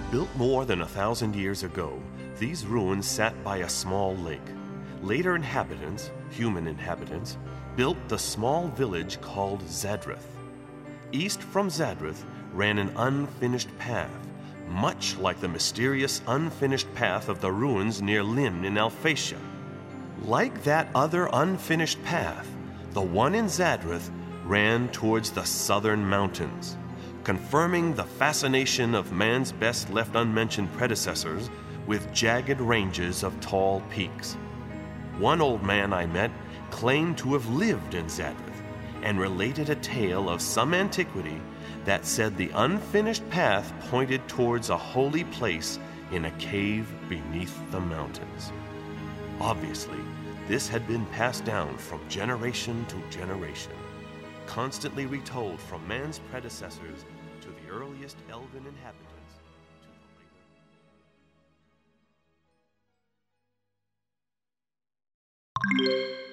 Built more than 1,000 years ago, these ruins sat by a small lake. Later inhabitants, human inhabitants, built the small village called Zadrith. East from Zadrith ran an unfinished path, much like the mysterious unfinished path of the ruins near Limn in Alphatia. Like that other unfinished path, the one in Zadrith ran towards the southern mountains, confirming the fascination of man's best left unmentioned predecessors with jagged ranges of tall peaks. One old man I met claimed to have lived in Zadrith and related a tale of some antiquity that said the unfinished path pointed towards a holy place in a cave beneath the mountains. Obviously, this had been passed down from generation to generation, constantly retold from man's predecessors to the earliest elven inhabitants to the later.